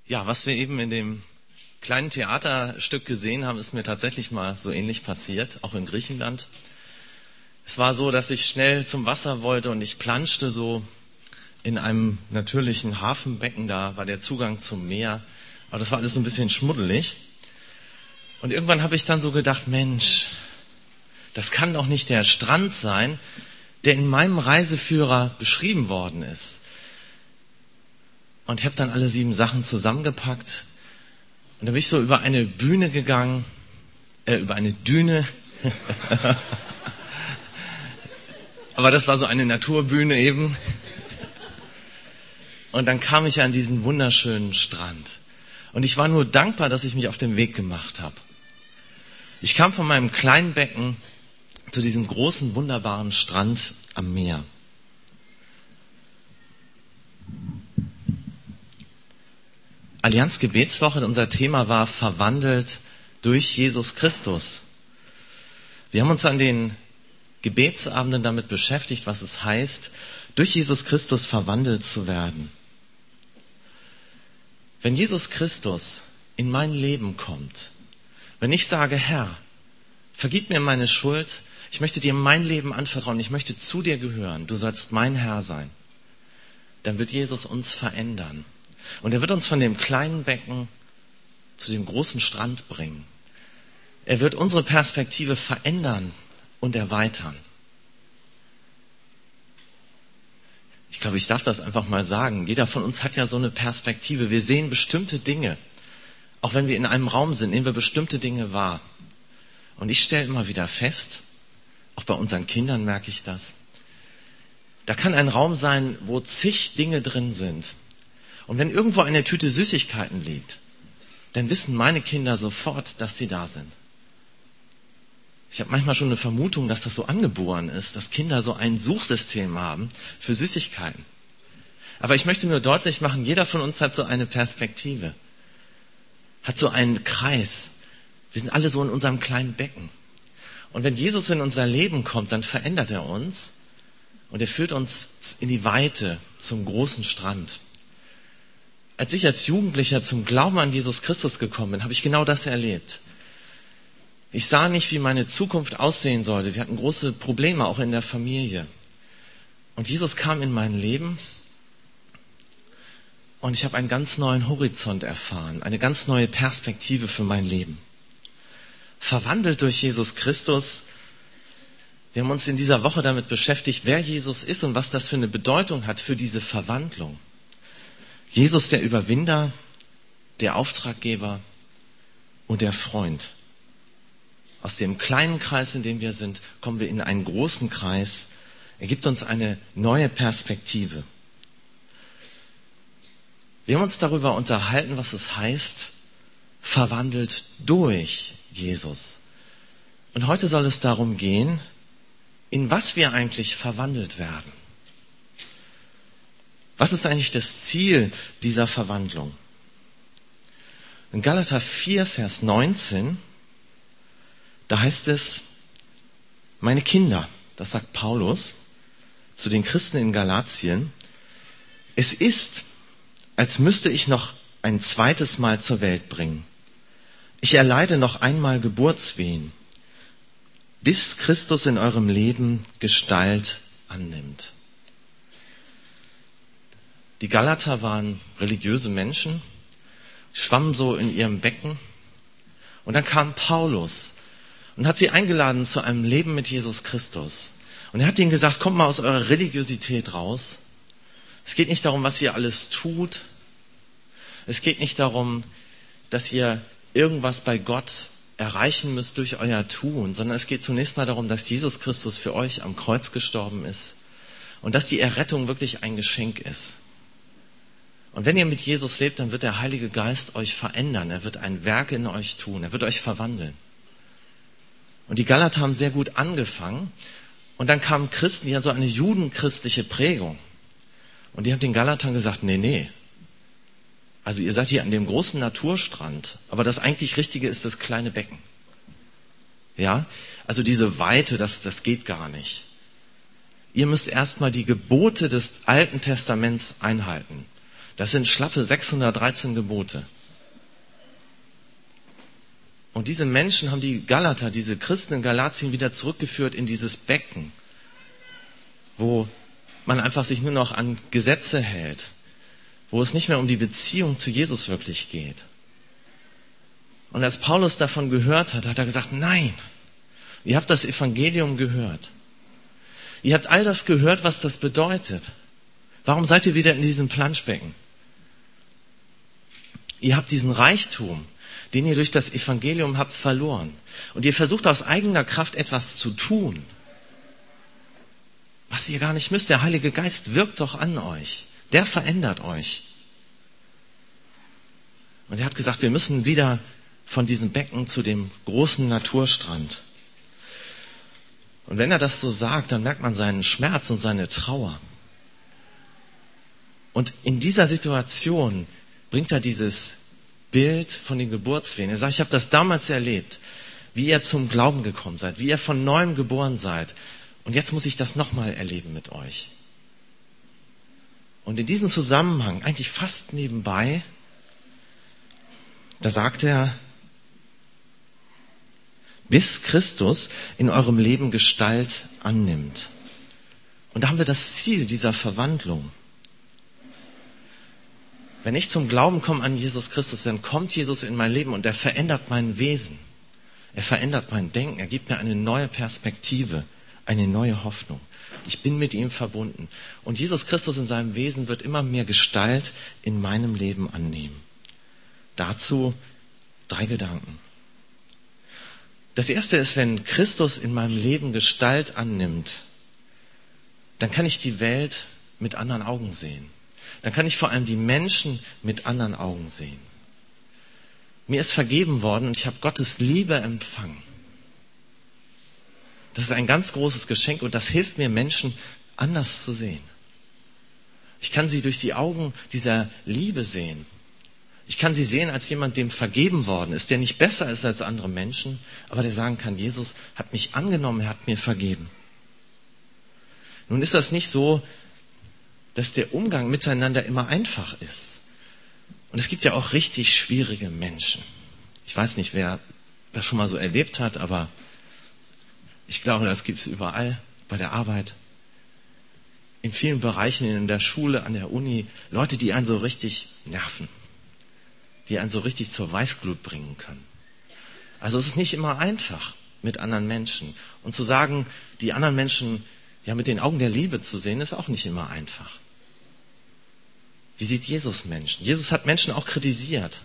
Ja, was wir eben in dem kleinen Theaterstück gesehen haben, ist mir tatsächlich mal so ähnlich passiert, auch in Griechenland. Es war so, dass ich schnell zum Wasser wollte und ich planschte so in einem natürlichen Hafenbecken, da war der Zugang zum Meer, aber das war alles so ein bisschen schmuddelig. Und irgendwann habe ich dann so gedacht, Mensch, das kann doch nicht der Strand sein, der in meinem Reiseführer beschrieben worden ist. Und ich habe dann alle 7 Sachen zusammengepackt und dann bin ich so über eine Bühne gegangen, über eine Düne. Aber das war so eine Naturbühne eben. Und dann kam ich an diesen wunderschönen Strand. Und ich war nur dankbar, dass ich mich auf den Weg gemacht habe. Ich kam von meinem kleinen Becken zu diesem großen, wunderbaren Strand am Meer. Allianz Gebetswoche, unser Thema war verwandelt durch Jesus Christus. Wir haben uns an den Gebetsabenden damit beschäftigt, was es heißt, durch Jesus Christus verwandelt zu werden. Wenn Jesus Christus in mein Leben kommt, wenn ich sage, Herr, vergib mir meine Schuld, ich möchte dir mein Leben anvertrauen, ich möchte zu dir gehören, du sollst mein Herr sein, dann wird Jesus uns verändern. Und er wird uns von dem kleinen Becken zu dem großen Strand bringen. Er wird unsere Perspektive verändern und erweitern. Ich glaube, ich darf das einfach mal sagen. Jeder von uns hat ja so eine Perspektive. Wir sehen bestimmte Dinge. Auch wenn wir in einem Raum sind, nehmen wir bestimmte Dinge wahr. Und ich stelle immer wieder fest, auch bei unseren Kindern merke ich das, da kann ein Raum sein, wo zig Dinge drin sind. Und wenn irgendwo eine Tüte Süßigkeiten liegt, dann wissen meine Kinder sofort, dass sie da sind. Ich habe manchmal schon eine Vermutung, dass das so angeboren ist, dass Kinder so ein Suchsystem haben für Süßigkeiten. Aber ich möchte nur deutlich machen, jeder von uns hat so eine Perspektive, hat so einen Kreis. Wir sind alle so in unserem kleinen Becken. Und wenn Jesus in unser Leben kommt, dann verändert er uns und er führt uns in die Weite, zum großen Strand. Als ich als Jugendlicher zum Glauben an Jesus Christus gekommen bin, habe ich genau das erlebt. Ich sah nicht, wie meine Zukunft aussehen sollte. Wir hatten große Probleme, auch in der Familie. Und Jesus kam in mein Leben und ich habe einen ganz neuen Horizont erfahren, eine ganz neue Perspektive für mein Leben. Verwandelt durch Jesus Christus. Wir haben uns in dieser Woche damit beschäftigt, wer Jesus ist und was das für eine Bedeutung hat für diese Verwandlung. Jesus, der Überwinder, der Auftraggeber und der Freund. Aus dem kleinen Kreis, in dem wir sind, kommen wir in einen großen Kreis. Er gibt uns eine neue Perspektive. Wir haben uns darüber unterhalten, was es heißt, verwandelt durch Jesus. Und heute soll es darum gehen, in was wir eigentlich verwandelt werden. Was ist eigentlich das Ziel dieser Verwandlung? In Galater 4, Vers 19, da heißt es, meine Kinder, das sagt Paulus zu den Christen in Galatien, es ist, als müsste ich noch ein zweites Mal zur Welt bringen. Ich erleide noch einmal Geburtswehen, bis Christus in eurem Leben Gestalt annimmt. Die Galater waren religiöse Menschen, schwammen so in ihrem Becken. Und dann kam Paulus und hat sie eingeladen zu einem Leben mit Jesus Christus. Und er hat ihnen gesagt, kommt mal aus eurer Religiosität raus. Es geht nicht darum, was ihr alles tut. Es geht nicht darum, dass ihr irgendwas bei Gott erreichen müsst durch euer Tun, sondern es geht zunächst mal darum, dass Jesus Christus für euch am Kreuz gestorben ist und dass die Errettung wirklich ein Geschenk ist. Und wenn ihr mit Jesus lebt, dann wird der Heilige Geist euch verändern. Er wird ein Werk in euch tun. Er wird euch verwandeln. Und die Galater haben sehr gut angefangen. Und dann kamen Christen, die hatten so eine judenchristliche Prägung. Und die haben den Galatern gesagt, nee. Also ihr seid hier an dem großen Naturstrand. Aber das eigentlich Richtige ist das kleine Becken. Ja, also diese Weite, das geht gar nicht. Ihr müsst erstmal die Gebote des Alten Testaments einhalten. Das sind schlappe 613 Gebote. Und diese Menschen haben die Galater, diese Christen in Galatien wieder zurückgeführt in dieses Becken, wo man einfach sich nur noch an Gesetze hält, wo es nicht mehr um die Beziehung zu Jesus wirklich geht. Und als Paulus davon gehört hat, hat er gesagt, nein, ihr habt das Evangelium gehört. Ihr habt all das gehört, was das bedeutet. Warum seid ihr wieder in diesem Planschbecken? Ihr habt diesen Reichtum, den ihr durch das Evangelium habt, verloren. Und ihr versucht aus eigener Kraft etwas zu tun, was ihr gar nicht müsst. Der Heilige Geist wirkt doch an euch. Der verändert euch. Und er hat gesagt, wir müssen wieder von diesem Becken zu dem großen Naturstrand. Und wenn er das so sagt, dann merkt man seinen Schmerz und seine Trauer. Und in dieser Situation bringt er dieses Bild von den Geburtswehen. Er sagt, ich habe das damals erlebt, wie ihr zum Glauben gekommen seid, wie ihr von neuem geboren seid. Und jetzt muss ich das nochmal erleben mit euch. Und in diesem Zusammenhang, eigentlich fast nebenbei, da sagt er, bis Christus in eurem Leben Gestalt annimmt. Und da haben wir das Ziel dieser Verwandlung. Wenn ich zum Glauben komme an Jesus Christus, dann kommt Jesus in mein Leben und er verändert mein Wesen. Er verändert mein Denken. Er gibt mir eine neue Perspektive, eine neue Hoffnung. Ich bin mit ihm verbunden. Und Jesus Christus in seinem Wesen wird immer mehr Gestalt in meinem Leben annehmen. Dazu 3 Gedanken. Das erste ist, wenn Christus in meinem Leben Gestalt annimmt, dann kann ich die Welt mit anderen Augen sehen. Dann kann ich vor allem die Menschen mit anderen Augen sehen. Mir ist vergeben worden und ich habe Gottes Liebe empfangen. Das ist ein ganz großes Geschenk und das hilft mir, Menschen anders zu sehen. Ich kann sie durch die Augen dieser Liebe sehen. Ich kann sie sehen als jemand, dem vergeben worden ist, der nicht besser ist als andere Menschen, aber der sagen kann, Jesus hat mich angenommen, er hat mir vergeben. Nun ist das nicht so, dass der Umgang miteinander immer einfach ist. Und es gibt ja auch richtig schwierige Menschen. Ich weiß nicht, wer das schon mal so erlebt hat, aber ich glaube, das gibt es überall, bei der Arbeit, in vielen Bereichen, in der Schule, an der Uni, Leute, die einen so richtig nerven, die einen so richtig zur Weißglut bringen können. Also es ist nicht immer einfach mit anderen Menschen. Und zu sagen, die anderen Menschen ja mit den Augen der Liebe zu sehen, ist auch nicht immer einfach. Wie sieht Jesus Menschen? Jesus hat Menschen auch kritisiert.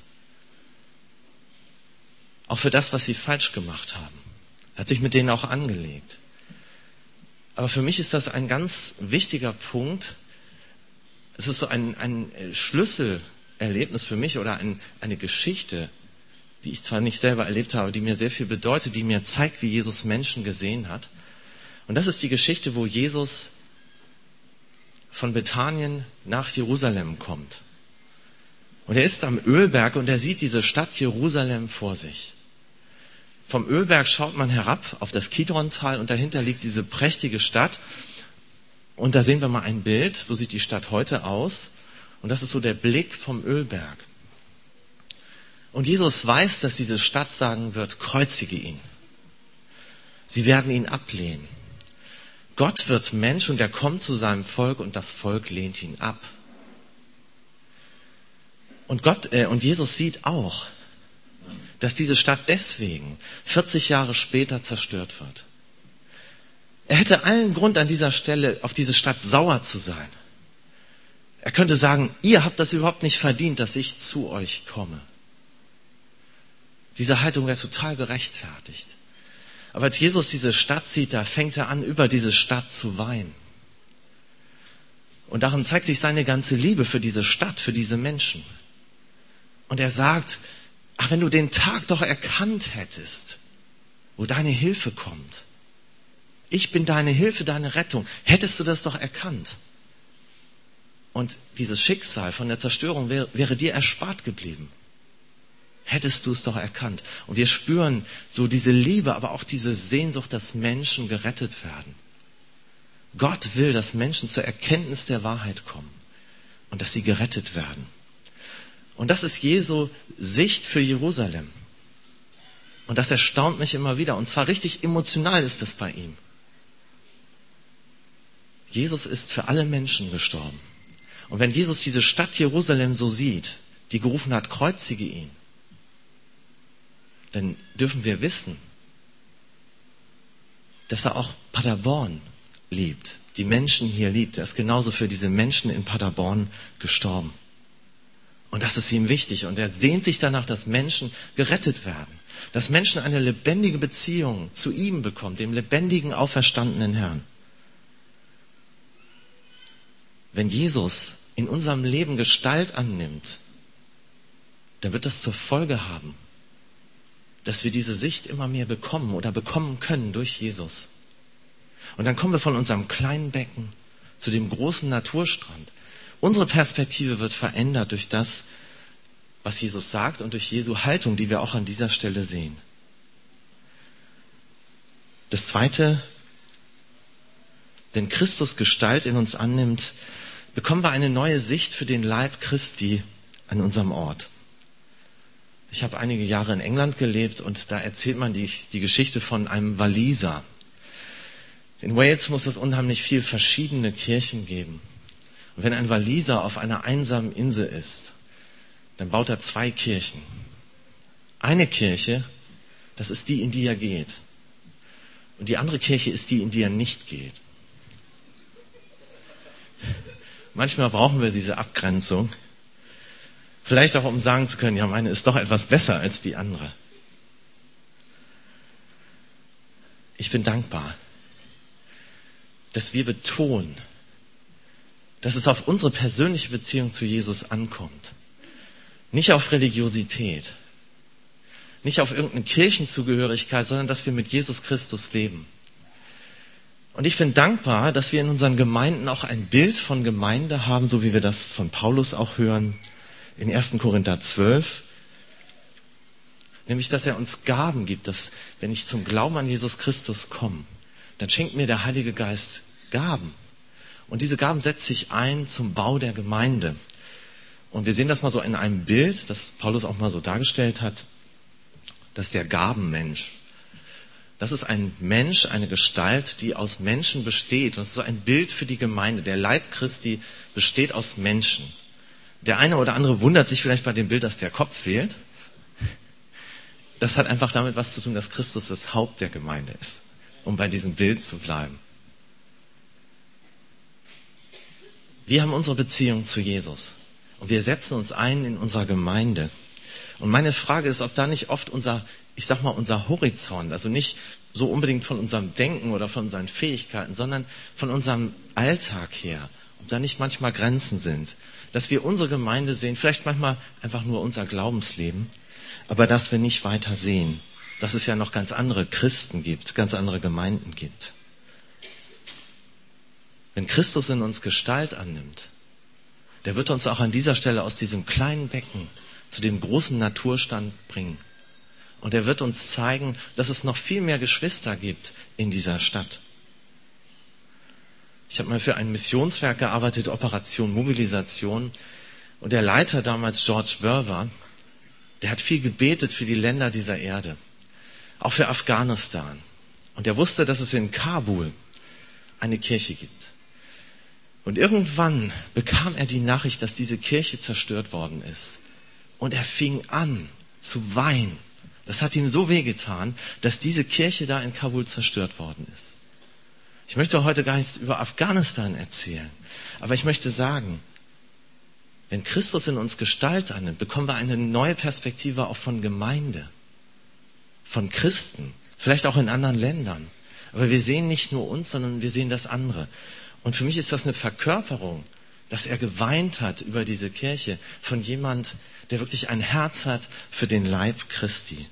Auch für das, was sie falsch gemacht haben. Er hat sich mit denen auch angelegt. Aber für mich ist das ein ganz wichtiger Punkt. Es ist so ein Schlüsselerlebnis für mich oder eine Geschichte, die ich zwar nicht selber erlebt habe, die mir sehr viel bedeutet, die mir zeigt, wie Jesus Menschen gesehen hat. Und das ist die Geschichte, wo Jesus von Bethanien nach Jerusalem kommt. Und er ist am Ölberg und er sieht diese Stadt Jerusalem vor sich. Vom Ölberg schaut man herab auf das Kidrontal und dahinter liegt diese prächtige Stadt. Und da sehen wir mal ein Bild, so sieht die Stadt heute aus. Und das ist so der Blick vom Ölberg. Und Jesus weiß, dass diese Stadt sagen wird, kreuzige ihn. Sie werden ihn ablehnen. Gott wird Mensch und er kommt zu seinem Volk und das Volk lehnt ihn ab. Und Jesus sieht auch, dass diese Stadt deswegen 40 Jahre später zerstört wird. Er hätte allen Grund an dieser Stelle auf diese Stadt sauer zu sein. Er könnte sagen, ihr habt das überhaupt nicht verdient, dass ich zu euch komme. Diese Haltung wäre total gerechtfertigt. Aber als Jesus diese Stadt sieht, da fängt er an, über diese Stadt zu weinen. Und darin zeigt sich seine ganze Liebe für diese Stadt, für diese Menschen. Und er sagt, ach, wenn du den Tag doch erkannt hättest, wo deine Hilfe kommt. Ich bin deine Hilfe, deine Rettung. Hättest du das doch erkannt. Und dieses Schicksal von der Zerstörung wäre dir erspart geblieben. Hättest du es doch erkannt. Und wir spüren so diese Liebe, aber auch diese Sehnsucht, dass Menschen gerettet werden. Gott will, dass Menschen zur Erkenntnis der Wahrheit kommen. und dass sie gerettet werden. Und das ist Jesu Sicht für Jerusalem. Und das erstaunt mich immer wieder. Und zwar richtig emotional ist das bei ihm. Jesus ist für alle Menschen gestorben. Und wenn Jesus diese Stadt Jerusalem so sieht, die gerufen hat, kreuzige ihn, dann dürfen wir wissen, dass er auch Paderborn liebt, die Menschen hier liebt. Er ist genauso für diese Menschen in Paderborn gestorben. Und das ist ihm wichtig. Und er sehnt sich danach, dass Menschen gerettet werden. Dass Menschen eine lebendige Beziehung zu ihm bekommen, dem lebendigen, auferstandenen Herrn. Wenn Jesus in unserem Leben Gestalt annimmt, dann wird das zur Folge haben, dass wir diese Sicht immer mehr bekommen oder bekommen können durch Jesus. Und dann kommen wir von unserem kleinen Becken zu dem großen Naturstrand. Unsere Perspektive wird verändert durch das, was Jesus sagt und durch Jesu Haltung, die wir auch an dieser Stelle sehen. Das Zweite, wenn Christus Gestalt in uns annimmt, bekommen wir eine neue Sicht für den Leib Christi an unserem Ort. Ich habe einige Jahre in England gelebt und da erzählt man die Geschichte von einem Waliser. In Wales muss es unheimlich viel verschiedene Kirchen geben. Und wenn ein Waliser auf einer einsamen Insel ist, dann baut er 2 Kirchen. Eine Kirche, das ist die, in die er geht. Und die andere Kirche ist die, in die er nicht geht. Manchmal brauchen wir diese Abgrenzung. Vielleicht auch, um sagen zu können, ja, meine ist doch etwas besser als die andere. Ich bin dankbar, dass wir betonen, dass es auf unsere persönliche Beziehung zu Jesus ankommt. Nicht auf Religiosität, nicht auf irgendeine Kirchenzugehörigkeit, sondern dass wir mit Jesus Christus leben. Und ich bin dankbar, dass wir in unseren Gemeinden auch ein Bild von Gemeinde haben, so wie wir das von Paulus auch hören, in 1. Korinther 12. Nämlich, dass er uns Gaben gibt, dass, wenn ich zum Glauben an Jesus Christus komme, dann schenkt mir der Heilige Geist Gaben. Und diese Gaben setzt sich ein zum Bau der Gemeinde. Und wir sehen das mal so in einem Bild, das Paulus auch mal so dargestellt hat. Das ist der Gabenmensch. Das ist ein Mensch, eine Gestalt, die aus Menschen besteht. Und das ist so ein Bild für die Gemeinde. Der Leib Christi besteht aus Menschen. Der eine oder andere wundert sich vielleicht bei dem Bild, dass der Kopf fehlt. Das hat einfach damit was zu tun, dass Christus das Haupt der Gemeinde ist, um bei diesem Bild zu bleiben. Wir haben unsere Beziehung zu Jesus und wir setzen uns ein in unserer Gemeinde. Und meine Frage ist, ob da nicht oft unser Horizont, also nicht so unbedingt von unserem Denken oder von unseren Fähigkeiten, sondern von unserem Alltag her, ob da nicht manchmal Grenzen sind, dass wir unsere Gemeinde sehen, vielleicht manchmal einfach nur unser Glaubensleben, aber dass wir nicht weiter sehen, dass es ja noch ganz andere Christen gibt, ganz andere Gemeinden gibt. Wenn Christus in uns Gestalt annimmt, der wird uns auch an dieser Stelle aus diesem kleinen Becken zu dem großen Naturstand bringen. Und er wird uns zeigen, dass es noch viel mehr Geschwister gibt in dieser Stadt. Ich habe mal für ein Missionswerk gearbeitet, Operation Mobilisation. Und der Leiter damals, George Verwer, der hat viel gebetet für die Länder dieser Erde. Auch für Afghanistan. Und er wusste, dass es in Kabul eine Kirche gibt. Und irgendwann bekam er die Nachricht, dass diese Kirche zerstört worden ist. Und er fing an zu weinen. Das hat ihm so wehgetan, dass diese Kirche da in Kabul zerstört worden ist. Ich möchte heute gar nichts über Afghanistan erzählen. Aber ich möchte sagen, wenn Christus in uns Gestalt annimmt, bekommen wir eine neue Perspektive auch von Gemeinde, von Christen, vielleicht auch in anderen Ländern. Aber wir sehen nicht nur uns, sondern wir sehen das andere. Und für mich ist das eine Verkörperung, dass er geweint hat über diese Kirche von jemand, der wirklich ein Herz hat für den Leib Christi.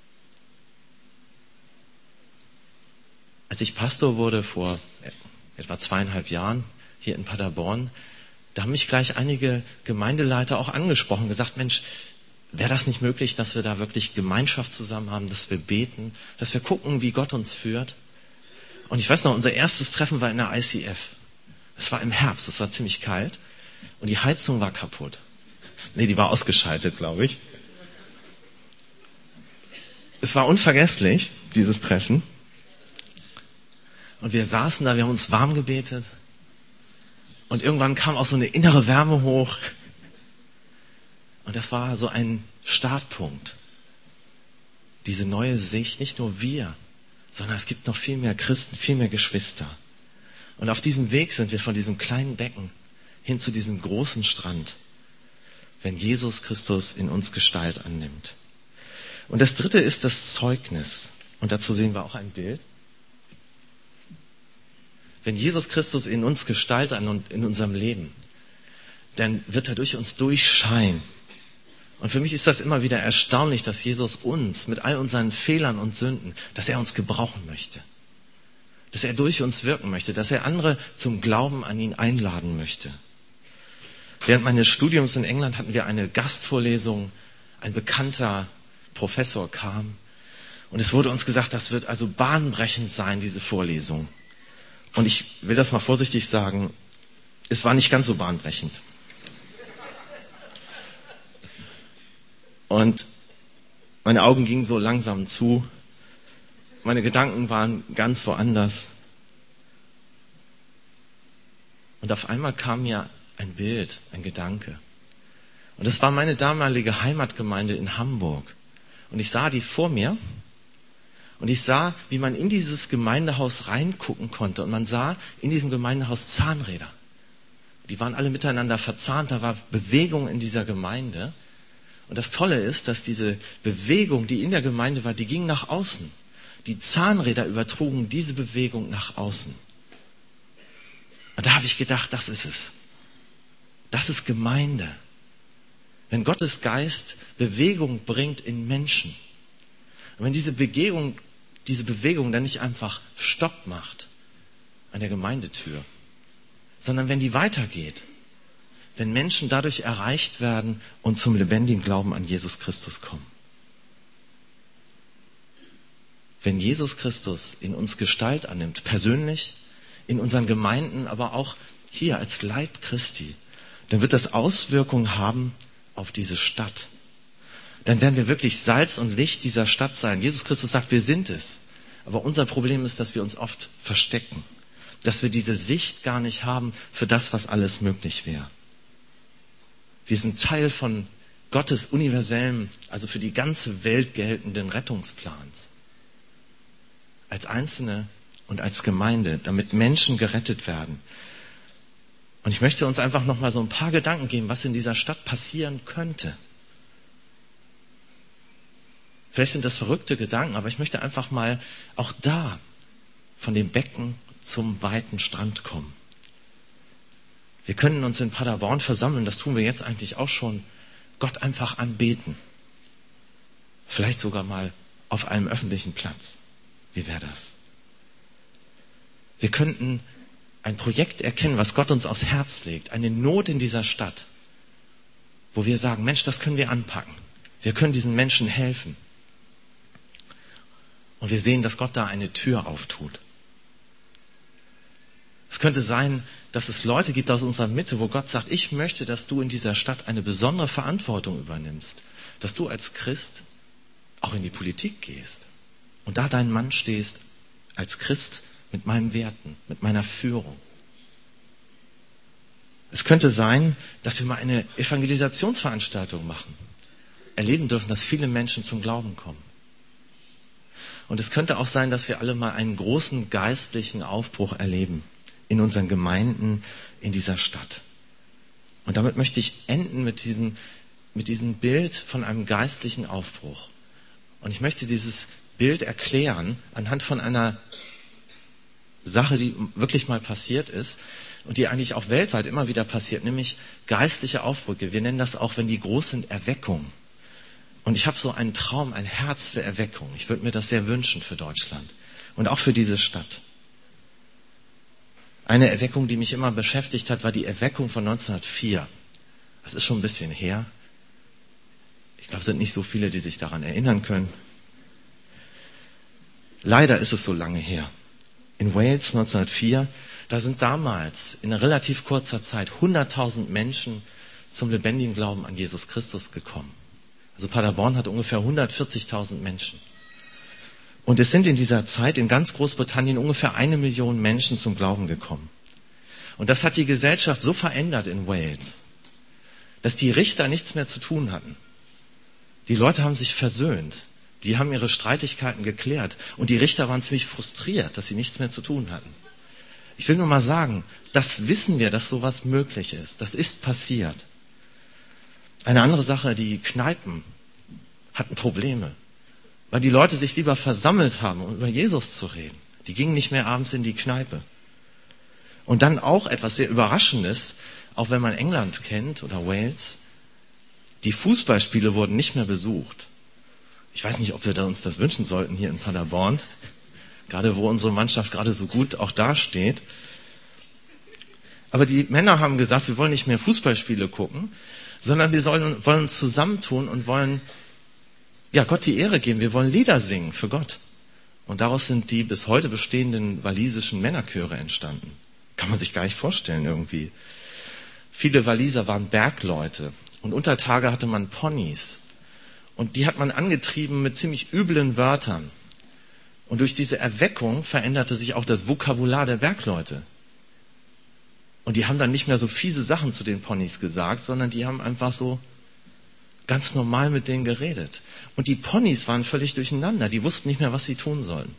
Als ich Pastor wurde vor etwa 2,5 Jahren hier in Paderborn, da haben mich gleich einige Gemeindeleiter auch angesprochen, gesagt, Mensch, wäre das nicht möglich, dass wir da wirklich Gemeinschaft zusammen haben, dass wir beten, dass wir gucken, wie Gott uns führt? Und ich weiß noch, unser erstes Treffen war in der ICF. Es war im Herbst, es war ziemlich kalt. und die Heizung war kaputt. Nee, die war ausgeschaltet, glaube ich. Es war unvergesslich, dieses Treffen. Und wir saßen da, wir haben uns warm gebetet. Und irgendwann kam auch so eine innere Wärme hoch. Und das war so ein Startpunkt. Diese neue Sicht, nicht nur wir, sondern es gibt noch viel mehr Christen, viel mehr Geschwister. Und auf diesem Weg sind wir von diesem kleinen Becken hin zu diesem großen Strand, wenn Jesus Christus in uns Gestalt annimmt. Und das dritte ist das Zeugnis. Und dazu sehen wir auch ein Bild. Wenn Jesus Christus in uns Gestalt annimmt, in unserem Leben, dann wird er durch uns durchscheinen. Und für mich ist das immer wieder erstaunlich, dass Jesus uns mit all unseren Fehlern und Sünden, dass er uns gebrauchen möchte. Dass er durch uns wirken möchte, dass er andere zum Glauben an ihn einladen möchte. Während meines Studiums in England hatten wir eine Gastvorlesung, ein bekannter Professor kam und es wurde uns gesagt, das wird also bahnbrechend sein, diese Vorlesung. Und ich will das mal vorsichtig sagen, es war nicht ganz so bahnbrechend. Und meine Augen gingen so langsam zu, meine Gedanken waren ganz woanders. Und auf einmal kam mir ein Bild, ein Gedanke. Und das war meine damalige Heimatgemeinde in Hamburg. Und ich sah die vor mir und ich sah, wie man in dieses Gemeindehaus reingucken konnte. Und man sah in diesem Gemeindehaus Zahnräder. Die waren alle miteinander verzahnt, da war Bewegung in dieser Gemeinde. Und das Tolle ist, dass diese Bewegung, die in der Gemeinde war, die ging nach außen. Die Zahnräder übertrugen diese Bewegung nach außen. Und da habe ich gedacht, das ist es. Das ist Gemeinde. Wenn Gottes Geist Bewegung bringt in Menschen. Und wenn diese Bewegung dann nicht einfach Stopp macht an der Gemeindetür, sondern wenn die weitergeht, wenn Menschen dadurch erreicht werden und zum lebendigen Glauben an Jesus Christus kommen. Wenn Jesus Christus in uns Gestalt annimmt, persönlich, in unseren Gemeinden, aber auch hier als Leib Christi, dann wird das Auswirkungen haben auf diese Stadt. Dann werden wir wirklich Salz und Licht dieser Stadt sein. Jesus Christus sagt, wir sind es. Aber unser Problem ist, dass wir uns oft verstecken. Dass wir diese Sicht gar nicht haben für das, was alles möglich wäre. Wir sind Teil von Gottes universellem, also für die ganze Welt geltenden Rettungsplans. Als Einzelne und als Gemeinde, damit Menschen gerettet werden. Und ich möchte uns einfach noch mal so ein paar Gedanken geben, was in dieser Stadt passieren könnte. Vielleicht sind das verrückte Gedanken, aber ich möchte einfach mal auch da von dem Becken zum weiten Strand kommen. Wir können uns in Paderborn versammeln, das tun wir jetzt eigentlich auch schon, Gott einfach anbeten. Vielleicht sogar mal auf einem öffentlichen Platz. Wie wäre das? Wir könnten ein Projekt erkennen, was Gott uns aufs Herz legt, eine Not in dieser Stadt, wo wir sagen, Mensch, das können wir anpacken. Wir können diesen Menschen helfen. Und wir sehen, dass Gott da eine Tür auftut. Es könnte sein, dass es Leute gibt aus unserer Mitte, wo Gott sagt, ich möchte, dass du in dieser Stadt eine besondere Verantwortung übernimmst. Dass du als Christ auch in die Politik gehst und da dein Mann stehst als Christ mit meinen Werten, mit meiner Führung. Es könnte sein, dass wir mal eine Evangelisationsveranstaltung machen. Erleben dürfen, dass viele Menschen zum Glauben kommen. Und es könnte auch sein, dass wir alle mal einen großen geistlichen Aufbruch erleben in unseren Gemeinden, in dieser Stadt. Und damit möchte ich enden mit diesem Bild von einem geistlichen Aufbruch. Und ich möchte dieses Bild erklären anhand von einer Sache, die wirklich mal passiert ist und die eigentlich auch weltweit immer wieder passiert, nämlich geistliche Aufbrüche. Wir nennen das auch, wenn die groß sind, Erweckung. Und ich habe so einen Traum, ein Herz für Erweckung. Ich würde mir das sehr wünschen für Deutschland und auch für diese Stadt. Eine Erweckung, die mich immer beschäftigt hat, war die Erweckung von 1904. Das ist schon ein bisschen her. Ich glaube, es sind nicht so viele, die sich daran erinnern können. Leider ist es so lange her. In Wales 1904, Da sind damals in relativ kurzer Zeit 100.000 Menschen zum lebendigen Glauben an Jesus Christus gekommen. Also Paderborn hat ungefähr 140.000 Menschen. Und es sind in dieser Zeit in ganz Großbritannien ungefähr 1 Million Menschen zum Glauben gekommen. Und das hat die Gesellschaft so verändert in Wales, dass die Richter nichts mehr zu tun hatten. Die Leute haben sich versöhnt. Die haben ihre Streitigkeiten geklärt. Und die Richter waren ziemlich frustriert, dass sie nichts mehr zu tun hatten. Ich will nur mal sagen, das wissen wir, dass sowas möglich ist. Das ist passiert. Eine andere Sache, die Kneipen hatten Probleme, weil die Leute sich lieber versammelt haben, um über Jesus zu reden. Die gingen nicht mehr abends in die Kneipe. Und dann auch etwas sehr Überraschendes, auch wenn man England kennt oder Wales, die Fußballspiele wurden nicht mehr besucht. Ich weiß nicht, ob wir uns das wünschen sollten hier in Paderborn, gerade wo unsere Mannschaft gerade so gut auch dasteht. Aber die Männer haben gesagt, wir wollen nicht mehr Fußballspiele gucken, sondern wir wollen uns zusammentun und wollen Gott die Ehre geben. Wir wollen Lieder singen für Gott. Und daraus sind die bis heute bestehenden walisischen Männerchöre entstanden. Kann man sich gar nicht vorstellen irgendwie. Viele Waliser waren Bergleute und unter Tage hatte man Ponys. Und die hat man angetrieben mit ziemlich üblen Wörtern. Und durch diese Erweckung veränderte sich auch das Vokabular der Bergleute. Und die haben dann nicht mehr so fiese Sachen zu den Ponys gesagt, sondern die haben einfach so ganz normal mit denen geredet. Und die Ponys waren völlig durcheinander. Die wussten nicht mehr, was sie tun sollen.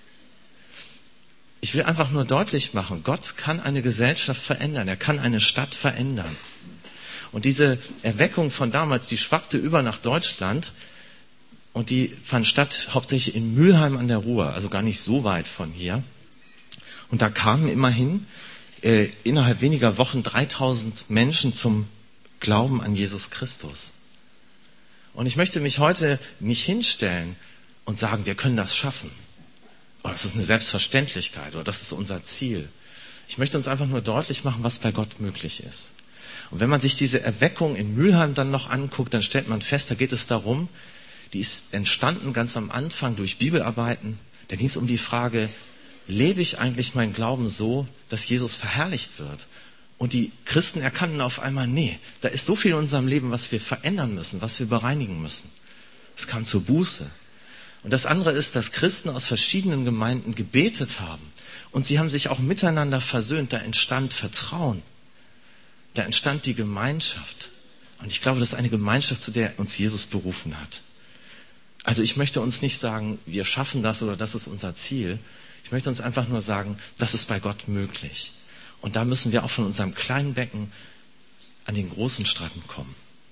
Ich will einfach nur deutlich machen, Gott kann eine Gesellschaft verändern. Er kann eine Stadt verändern. Und diese Erweckung von damals, die schwappte über nach Deutschland und die fand statt hauptsächlich in Mülheim an der Ruhr, also gar nicht so weit von hier. Und da kamen immerhin innerhalb weniger Wochen 3.000 Menschen zum Glauben an Jesus Christus. Und ich möchte mich heute nicht hinstellen und sagen, wir können das schaffen. Oder das ist eine Selbstverständlichkeit oder das ist unser Ziel. Ich möchte uns einfach nur deutlich machen, was bei Gott möglich ist. Und wenn man sich diese Erweckung in Mülheim dann noch anguckt, dann stellt man fest, da geht es darum, die ist entstanden ganz am Anfang durch Bibelarbeiten. Da ging es um die Frage, lebe ich eigentlich meinen Glauben so, dass Jesus verherrlicht wird? Und die Christen erkannten auf einmal, nee, da ist so viel in unserem Leben, was wir verändern müssen, was wir bereinigen müssen. Es kam zur Buße. Und das andere ist, dass Christen aus verschiedenen Gemeinden gebetet haben. Und sie haben sich auch miteinander versöhnt. Da entstand Vertrauen. Da entstand die Gemeinschaft. Und ich glaube, das ist eine Gemeinschaft, zu der uns Jesus berufen hat. Also ich möchte uns nicht sagen, wir schaffen das oder das ist unser Ziel. Ich möchte uns einfach nur sagen, das ist bei Gott möglich. Und da müssen wir auch von unserem kleinen Becken an den großen Straten kommen.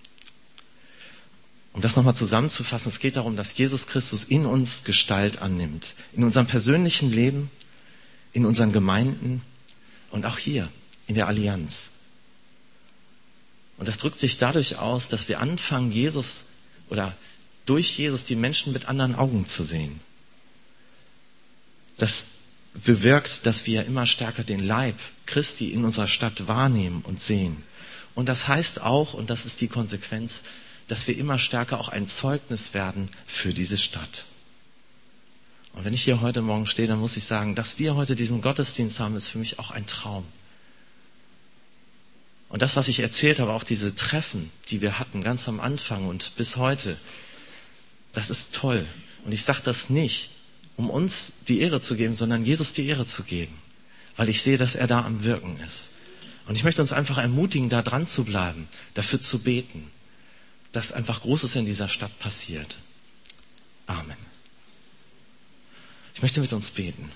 Um das nochmal zusammenzufassen, es geht darum, dass Jesus Christus in uns Gestalt annimmt. In unserem persönlichen Leben, in unseren Gemeinden und auch hier in der Allianz. Und das drückt sich dadurch aus, dass wir anfangen, Jesus oder durch Jesus die Menschen mit anderen Augen zu sehen. Das bewirkt, dass wir immer stärker den Leib Christi in unserer Stadt wahrnehmen und sehen. Und das heißt auch, und das ist die Konsequenz, dass wir immer stärker auch ein Zeugnis werden für diese Stadt. Und wenn ich hier heute Morgen stehe, dann muss ich sagen, dass wir heute diesen Gottesdienst haben, ist für mich auch ein Traum. Und das, was ich erzählt habe, auch diese Treffen, die wir hatten, ganz am Anfang und bis heute, das ist toll. Und ich sage das nicht, um uns die Ehre zu geben, sondern Jesus die Ehre zu geben, weil ich sehe, dass er da am Wirken ist. Und ich möchte uns einfach ermutigen, da dran zu bleiben, dafür zu beten, dass einfach Großes in dieser Stadt passiert. Amen. Ich möchte mit uns beten.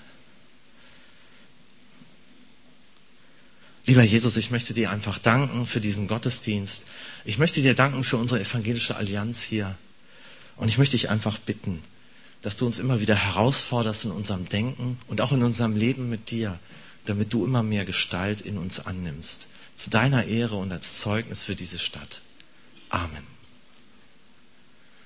Lieber Jesus, ich möchte dir einfach danken für diesen Gottesdienst. Ich möchte dir danken für unsere evangelische Allianz hier. Und ich möchte dich einfach bitten, dass du uns immer wieder herausforderst in unserem Denken und auch in unserem Leben mit dir, damit du immer mehr Gestalt in uns annimmst. Zu deiner Ehre und als Zeugnis für diese Stadt. Amen.